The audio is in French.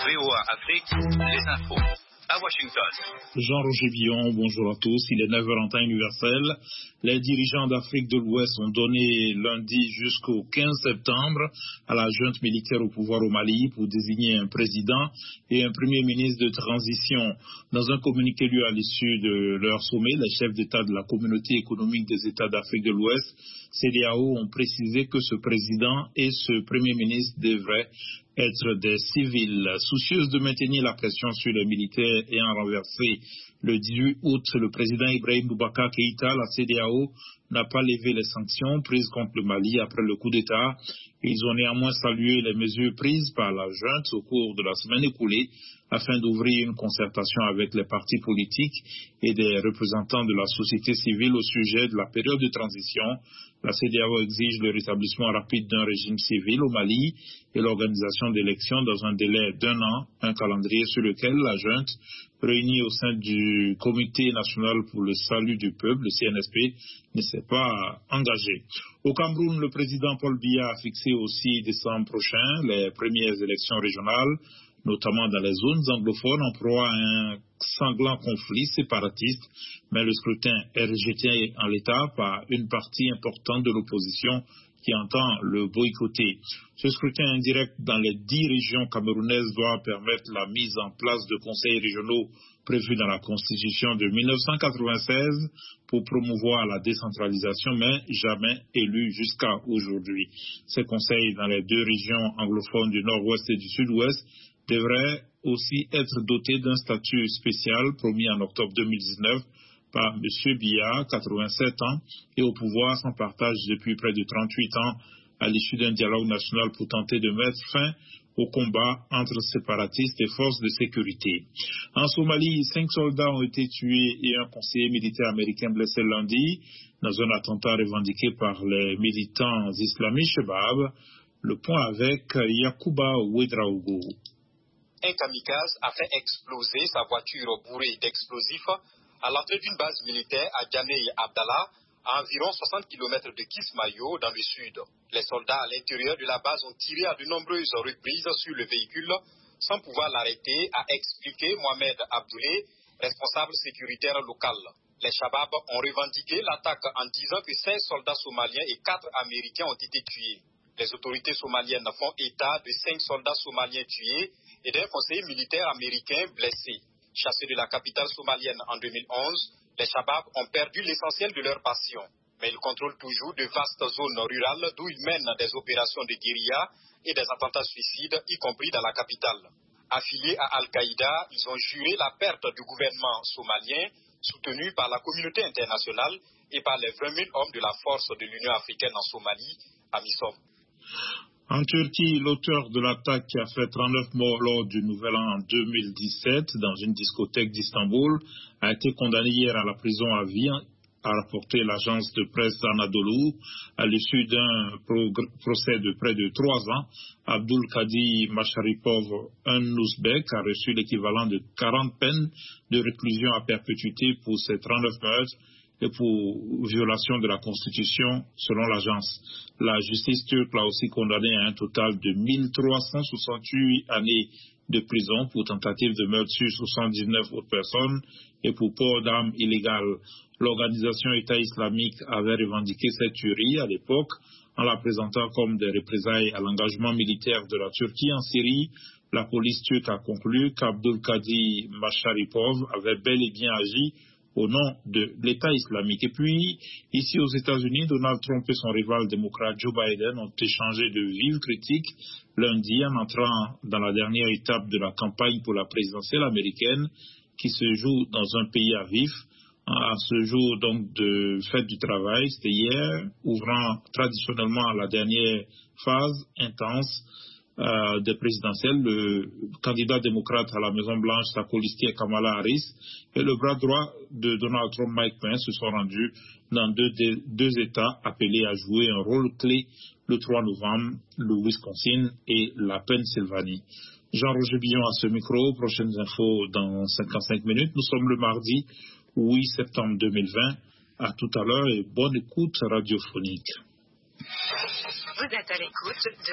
VOA Afrique, les infos. À Washington. Jean-Roger Billon, bonjour à tous. Il est 9h en temps universel. Les dirigeants d'Afrique de l'Ouest ont donné lundi jusqu'au 15 septembre à la junte militaire au pouvoir au Mali pour désigner un président et un premier ministre de transition. Dans un communiqué lu à l'issue de leur sommet, les chefs d'État de la Communauté économique des États d'Afrique de l'Ouest, CEDEAO, ont précisé que ce président et ce premier ministre devraient être des civils. Soucieuse de maintenir la pression sur les militaires ayant renversé le 18 août le président Ibrahim Boubacar Keïta, la CEDEAO n'a pas levé les sanctions prises contre le Mali après le coup d'État. Ils ont néanmoins salué les mesures prises par la junte au cours de la semaine écoulée afin d'ouvrir une concertation avec les partis politiques et des représentants de la société civile au sujet de la période de transition. La CEDEAO exige le rétablissement rapide d'un régime civil au Mali et l'organisation d'élections dans un délai d'1 an, un calendrier sur lequel la junte, réunie au sein du Comité national pour le salut du peuple, le CNSP, ne s'est pas engagée. Au Cameroun, le président Paul Biya a fixé au 6 décembre prochain les premières élections régionales, notamment dans les zones anglophones, en proie à un sanglant conflit séparatiste, mais le scrutin est rejeté en l'état par une partie importante de l'opposition qui entend le boycotter. Ce scrutin indirect dans les 10 régions camerounaises doit permettre la mise en place de conseils régionaux prévus dans la Constitution de 1996 pour promouvoir la décentralisation, mais jamais élus jusqu'à aujourd'hui. Ces conseils dans les 2 régions anglophones du nord-ouest et du sud-ouest devraient aussi être dotés d'un statut spécial promis en octobre 2019 par M. Biya, 87 ans, et au pouvoir s'en partage depuis près de 38 ans à l'issue d'un dialogue national pour tenter de mettre fin au combat entre séparatistes et forces de sécurité. En Somalie, 5 soldats ont été tués et un conseiller militaire américain blessé lundi dans un attentat revendiqué par les militants islamistes Shabab. Le point avec Yakuba Ouedraogo. Un kamikaze a fait exploser sa voiture bourrée d'explosifs à l'entrée d'une base militaire à Djanei Abdallah, à environ 60 km de Kismayo, dans le sud. Les soldats à l'intérieur de la base ont tiré à de nombreuses reprises sur le véhicule sans pouvoir l'arrêter, a expliqué Mohamed Abdoulé, responsable sécuritaire local. Les Shabab ont revendiqué l'attaque en disant que 5 soldats somaliens et 4 Américains ont été tués. Les autorités somaliennes font état de 5 soldats somaliens tués et d'un conseiller militaire américain blessé. Chassés de la capitale somalienne en 2011, les Shabab ont perdu l'essentiel de leur passion. Mais ils contrôlent toujours de vastes zones rurales d'où ils mènent des opérations de guérilla et des attentats suicides, y compris dans la capitale. Affiliés à Al-Qaïda, ils ont juré la perte du gouvernement somalien, soutenu par la communauté internationale et par les 20 000 hommes de la force de l'Union africaine en Somalie, AMISOM. En Turquie, l'auteur de l'attaque qui a fait 39 morts lors du Nouvel An en 2017 dans une discothèque d'Istanbul a été condamné hier à la prison à vie, a rapporté l'agence de presse Anadolu. À l'issue d'un procès de près de 3 ans, Abdul Kadi Masharipov, un Ouzbek, a reçu l'équivalent de 40 peines de réclusion à perpétuité pour ces 39 meurtres et pour violation de la Constitution, selon l'agence. La justice turque l'a aussi condamné à un total de 1368 années de prison pour tentative de meurtre sur 79 autres personnes et pour port d'armes illégales. L'organisation État islamique avait revendiqué cette tuerie à l'époque en la présentant comme des représailles à l'engagement militaire de la Turquie en Syrie. La police turque a conclu qu'Abdul Kadi Masharipov avait bel et bien agi au nom de l'État islamique. Et puis, ici aux États-Unis, Donald Trump et son rival démocrate Joe Biden ont échangé de vives critiques lundi en entrant dans la dernière étape de la campagne pour la présidentielle américaine qui se joue dans un pays à vif. À ce jour donc de fête du travail, c'était hier, ouvrant traditionnellement la dernière phase intense des présidentielles. Le candidat démocrate à la Maison-Blanche, sa colistière Kamala Harris, et le bras droit de Donald Trump, Mike Pence, se sont rendus dans deux États appelés à jouer un rôle clé le 3 novembre, le Wisconsin et la Pennsylvanie. Jean-Roger Billon à ce micro. Prochaines infos dans 55 minutes. Nous sommes le mardi 8 septembre 2020. À tout à l'heure et bonne écoute radiophonique. Vous êtes à l'écoute de